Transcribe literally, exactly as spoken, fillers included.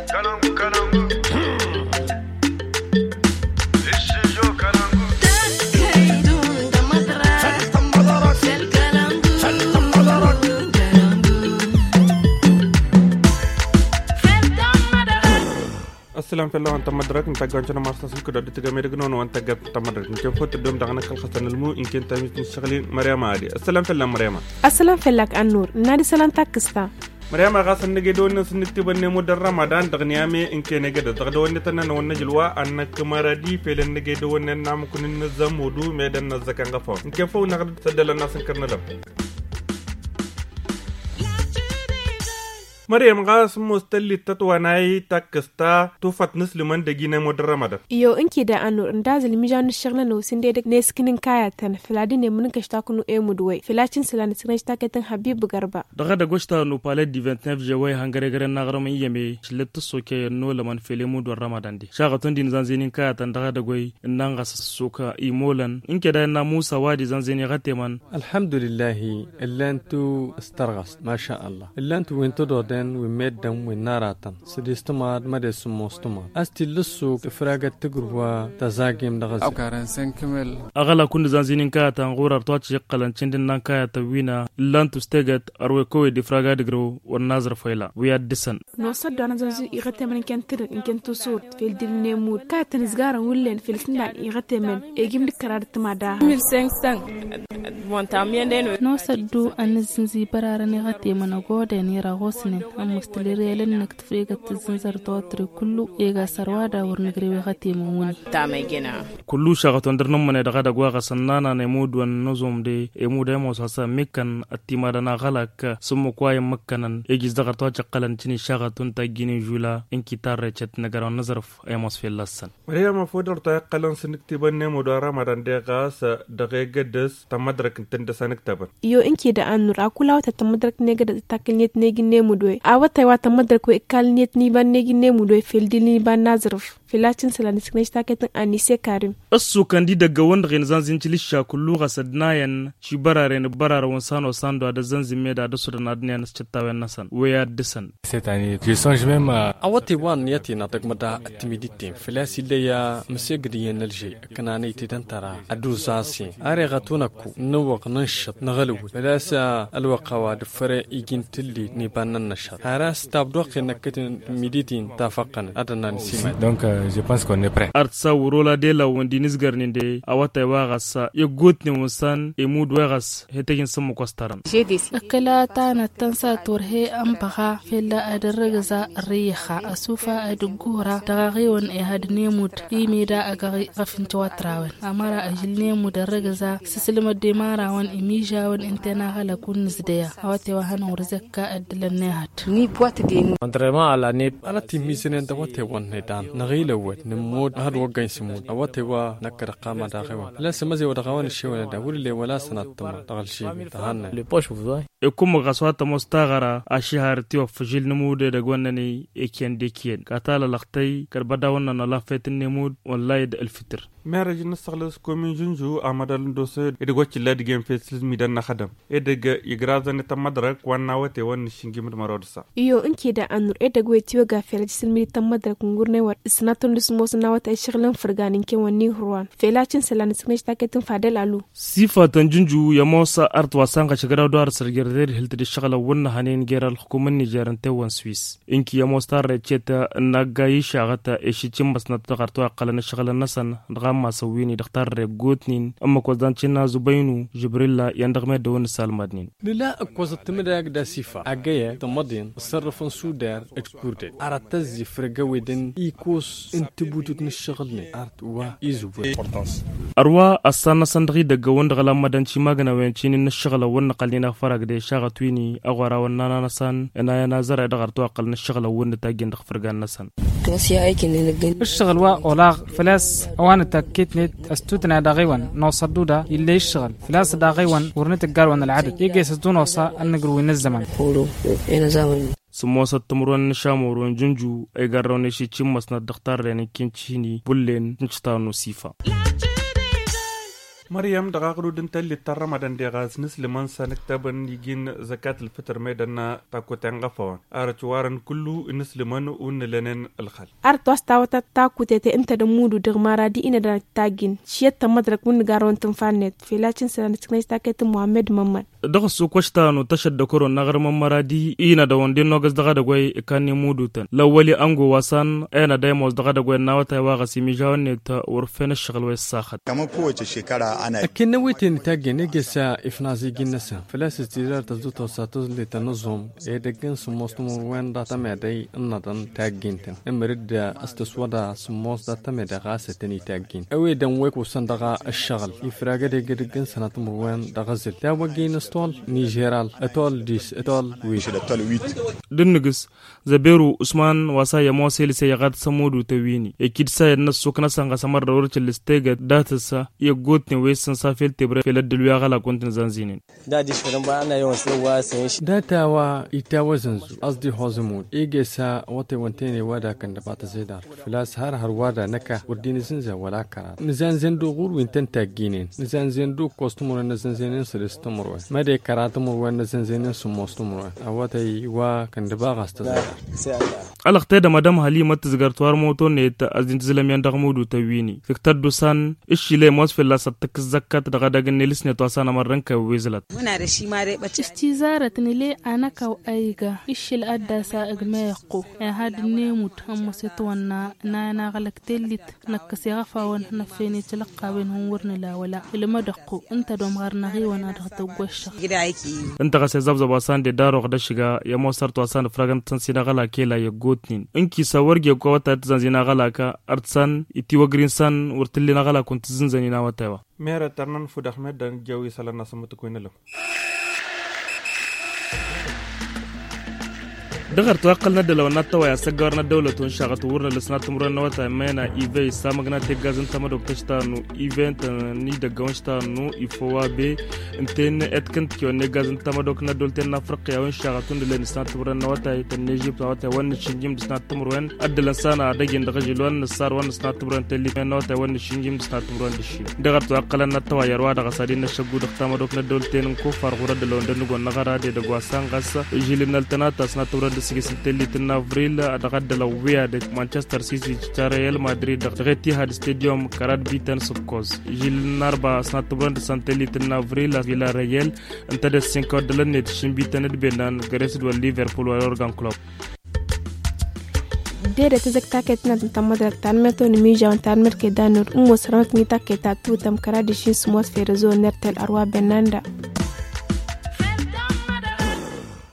السلام فيلا وانت مدرك انت قانشنا مارساسل كده دتجمير جنون وانت قد تمدرك نشوف فوت الدوم دعنا كل خسن المو إن كنت مشتغلين مريم عادي. السلام فيلا مريم. السلام فيلك النور نادي سلام تاكستا مريم غاسن نجدون سنتي بني مدر رمضان دغنيامي إن كان نجد دغدون نتنا نون جلوا أنك مردي فيلن نجدون نام كن النظام ودو ميدان نزكان غفور إن كيف هو نقدر تسدل الناس كرنا له مريم غاس مستلي تتواناي تاكستا توفت نسلمان دجينا مدر رمضان يو إنكي دا أنور نداز الميجان الشغلة نو سنديدك نسكنين كاياتن فلادين يمنك اشتاكنو اي مدوي فلاتين سلان سنشتاكتن حبيب بغربا دغدا غوشتا نو بالي دي تسعة وعشرين جوي هنغريغر نغرم يمي شلت سوكي نو لمن فيلي مدر رمضان دي شاغتون دي نزانزينين كاياتن دغدا غوي نانغاس سوكا ايمولن إنكي دا ناموسا وادي زانزيني غتيمان الحمد لله الا انتو استرغست ما شاء الله الا انتو وينتو دودن وميدن وناراتن سديستماد مدس موستما استيلسو افراغت تغروا تزاغيم دغز او كارن سنكمل اغلا كن زانزينين كاياتن غورار تواتش قلن چندن نان كاياتا وينا لان تستغت اروي كوي دي فراغا دغرو ونازر فيلا ويا دسن نو صد انا زانزي يغتي من كان تر ان كنت صوت في الدنيمود كاياتن زغارن ولين في السندان يغتي من ايغيم دكرادت مادا ألف وخمسمية نو صدو ان زنزي برارني غتي من غودن يراغوسن مستليريلن نكتفريغة الزنزر توتر كله إيغا سروادا ورنغريوي غتي موني تامي جنا كله شغطون درنمنا دغدا غواغا سنانا نمود ونظم دي يمود يموس حسا مكان اتمادنا غلق سمو كواي مكانا يجيز دغر توجه قلن تني شغطون تاقيني جولا انكي تاريشت نغران نظرف ايموس في اللسن مريم فودر تاقلن سنكتبن نمود رمضان دي غاس دغيق دس تمدرك انتندسا نكتبن يو انكي دا انور اكولاو تتمدرك نيغد تاكلنيت نيغي نمود awata wata madar ko ikalniyat ni ban negi nemu do fildi ni ban nazrf filacin salani sikne staketin anise karim asu kandi daga wanda gin zanzin cilisha kullu gasadnayan shi barare ne barare won sano sando da zanzin meda da su da nadniya na cittawen nasan waya disan cette année je songe même à awati wan yati na tagmada timidite filasi leya مسجدين الجي كنا نيتي تنترى ادوزاسي اري غتونكو نوق نشط نغلو فلاسا الوقواد فري يجين تلي نيبان النشط هراس تابدوق انك ميديتين تافقن ادنا نسيما donc euh, je pense qu'on est prêt artsa wurola de la wondi nisgarninde awata wagasa yegotni musan emud wagas hetegin samu kostaran akala tana tansa torhe ambaga filla adargaza riha asufa adugura dagagiwon e hadnemud imida agari gafinta watrawen amara ajilne mudargaza sisilma de marawan imijawan intena hala kunnisdeya awate wa hanu rizakka adlannehat ni boîte de contrairement à l'année ala timisenen da wate wan nedan nagila wet nimod had wagain simud awate wa nakara qama dagawa la samazi wa dagawan shewala da wulile wala sanatma dagal shi tahanna le poche vous ekum gaswata mustagara ashiharti wa fujil namude da gwanani ekende kien katala laqtay karbada wannan la fetin nemud wallahi da alfitr marriage nastaglas komin junju amadal dose edgo chilla digem feslis midan na khadam edga igrazan tamadrak wanna wate wan shingi mud marodsa iyo inki da anur edgo etiwa gafela silmi tamadrak ngurne wa snaton dismos na wata shiglan furganin ke wani hurwan felacin salan smash taketin fadal alu sifatan junju ya mosa art wasanga shigara dar sargerder hilti shagala wanna hanin geral hukuman nigeran tewan swiss inki ya mosta recheta nagayi shagata eshichim basnat tagarto aqalana shagala nasan ما سويني دختار غوتنين اما كوزانچنا زبينو جبريلا يندغمه دون سالمدنين لا كوزت مداك دا سيفا اجايا تمدين صرفن سودار اكسبورت ارتز فرغويدن ايكوس انت بوتو نشغلني ارت وا ايزو اروا اسانا سندغي دغون دغلا مدنشي ماغنا وينچين نشغله ون قلينا فرغ دي شاغتويني اغورا ونانا نسان انا نظر دغرتو قل نشغله ون تاجين دغفرغان نسان الشغل وا اولاغ فلاس اوان تاكيتنت استوتنا داغيوان نوصدودا اللي يشتغل فلاس داغيوان ورنت الجاروان العدد يجي سدون وصا النجروين الزمن سموسة تمرون نشامورون جنجو اي غارون شي تشمسنا دختار راني كينشيني بولين نشتانو سيفا مريم دغاغرو دنتل للتر رمضان دي غاز نسلمان سنكتبن يجين زكاة الفطر ميدنا تاكو تنغفوان ارتوارن كلو نسلمان ون لنن الخل ارتواس تاوتا تاكو تيتي انت دمودو دغمارا دي انا دا تاجين شيت مدرك ون غارون تنفانت في لاتين سنكنيش تاكيت محمد محمد دغسو كوشتانو تشد كورو نغر ممرا دي اينا دا وندين نوغز دغا دغوي اكاني مودوتن لولي انغو واسان اينا دايموز دغا دغوي ناوتا واغسي ميجاون نتا ورفين الشغل ويساخت كما كوچ شكرا انا كنا ويتين تاجي نجسا افنازي جنسا فلاس استيرار تزوتو ساتوز لتنظم ايدغن سموستم وين داتا مدي انادن تاجينتن امرد استسودا سموس داتا مدي غاستني تاجين اوي دن ويكو صندغا الشغل يفراغ دغدغن سناتم وين دغزل تا وجين ستول نيجيرال اتول ديس اتول ويش اتول ويت دنغس زبيرو عثمان واسا يموسيل سيغات سمودو تويني اكيد سا الناس كنا سانغا سمر دورچ لستيغا داتسا يغوتني ويسن سافيل تبر في الدلويا غلا كنت زنزينين دا ديش فدان با انا يوم سوا سنش داتا وا ايتاوا زنزو قصدي هوزمود ايجسا وتي وانتيني وادا كان بات زيدار فلاس هر هر وادا نكا ودين زنزا ولا كرا نزان زندو غور وينتن تاجينين نزان زندو كوستمور نزان زينين سرستمور ما دي كراتمور وين نزان زينين سموستمور اوتي وا كان دبا غاست الاختي دا مدام حليمه تزغرتوار موتو نيت ازين زلميان دغمودو تويني فكتر دوسان اشيله موس في لاس تك زكات دغا دغن نيلس نتوسانا مرنك ويزلت muna da shi ma dai bace istizarat ne le anaka aiga ishil adda sa igmeqo e had ne mut amma setwana na na galaktelit nakasi gafawon na fini tilqa benhum warna la wala ilma daqo inta dom garna hi wana daqta gosha gida yake inta gase zabza basan de daro da shiga ya mosar to asan fragan tan sina gala kela ya gotnin inki sawarge ko wata tanzina gala ka artsan itiwa green san wurtilina gala kunt zinzani na watawa ميرا ترنان فود أحمد دان جوي سالنا سمت كوين له دغر توقلنا دلونا توا سجارنا دولة ونشاغت ورنا لسنات مرنا وتا مينا إيفي سامغنا تجازن تمر وكتشتانو إيفنت نيدا جونشتانو إفوا بي انتين اتكنت كيو نجازن تمر وكنا دولتين أفريقيا ونشاغتون دلنا سنات مرنا وتا تنجيب وتا ون شنجيم سنات مرن أدل سانا دجين دغجلون نصار ون سنات مرن تلي منا وتا ون شنجيم سنات مرن دشين دغر توقلنا توا يروى دغسادين نشجود تمر وكنا دولتين كوفار غورا دلون دنوغو نغارا دي دغواسان غاس جيلنا التناتا سنات مرن سيجسنتلي تنا أفريل أتقدر لو ويا دك مانشستر سيتي ريال مدريد دغتي هاد ستاديوم كاراد بيتن سوكوز جيل ناربا سنتبرند سنتلي تنا أفريل فيلا ريال انت ده سينكو دلنت شمبيتن بينان غريسد وليفربول وأورغان كلوب ديرة تزكتاكتنا تنتمدرك تانمتو نميجا وانتانمر كدانور أمو سرمت ميتا كتا تو تم كرادشين سموس في رزو نرتل أروا بناندا